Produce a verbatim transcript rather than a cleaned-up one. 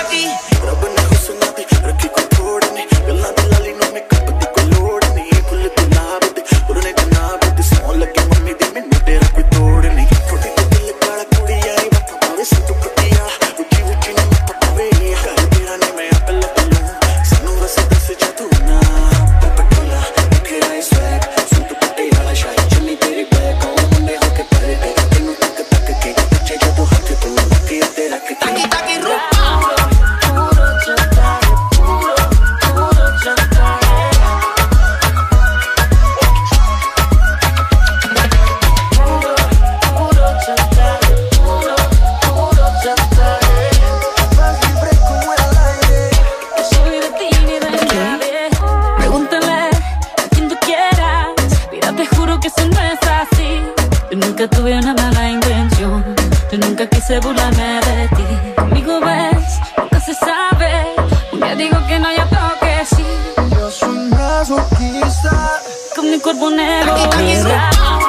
की रब ने हुस्न दी रखी कोई थोड़ नहीं गल्लां दी लाली नु मेकअप दी कोई लोड़ नहीं फुल गुलाब दे उड़ने जनाब दी सौं लगे मम्मी दी मैनू तेरा कोई तोड़ नहीं थोड़ी ते दिल काला कुड़ी आई वक्त पावे सिद्धू पटिया उठी उठी ने मत पावे कर तेरा ने मैं अपल पल्लू सानू बस दस जा तू ना पटला तेरा इस स्वैग सूट पटियाला शाही चुन्नी तेरी बैक ओ मुंडे होके परे दे तेनू तक तक के पीछे जदों हाथ तू के तेरा के ताकी ताकी रूप पूरा चलता है पूरा पूरा चलता है पूरा पूरा चलता है पूरा पूरा चलता है vas libre como el aire yo soy de ti ni de nadie pregúntale a quien tú quieras mira te juro que eso no es así yo nunca tuve una mala intención yo nunca quise burlarme de ti conmigo ves nunca se sabe un día digo que no y otro que sí yo soy masoquista con mi cuerpo negro